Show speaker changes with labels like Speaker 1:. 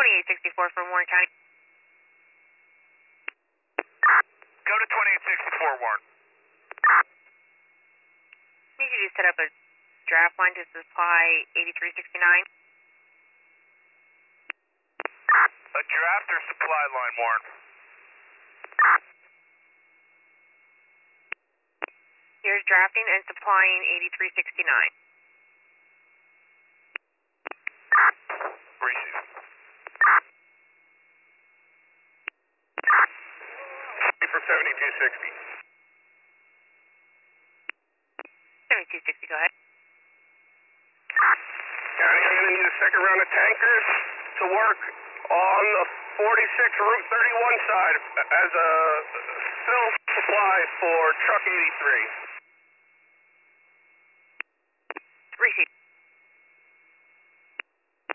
Speaker 1: 2864 from Warren County.
Speaker 2: Go to 2864, Warren.
Speaker 1: You could just set up a draft line to supply 8369.
Speaker 2: A draft or supply line, Warren?
Speaker 1: Here's drafting and supplying 8369.
Speaker 2: Receive. For 7260.
Speaker 1: 7260, go ahead.
Speaker 2: County, I'm going to need a second round of tankers to work on the 46 Route 31 side as a fill supply for truck 83.
Speaker 1: Receive.